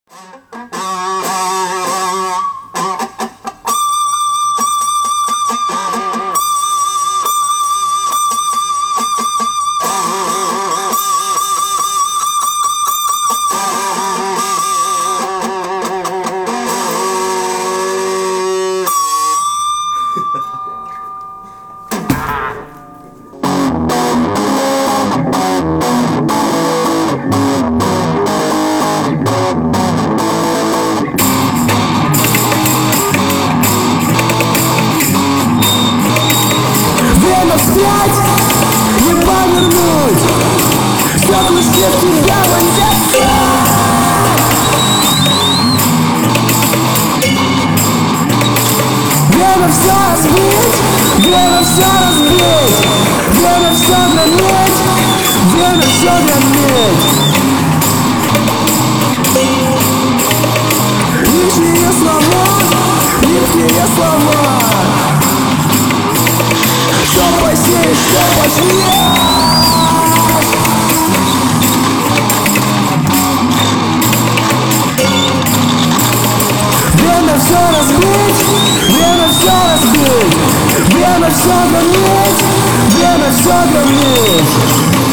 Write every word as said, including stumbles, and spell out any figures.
Вспять не повернуть, стекла в тебя вонзятся. Время все разбить, время все разбить, время все громить, время все громить. Лишние слова, лишние слова. Что посеешь, что пожнешь. Время все разбить, время все разбить, время все громить, время все громить.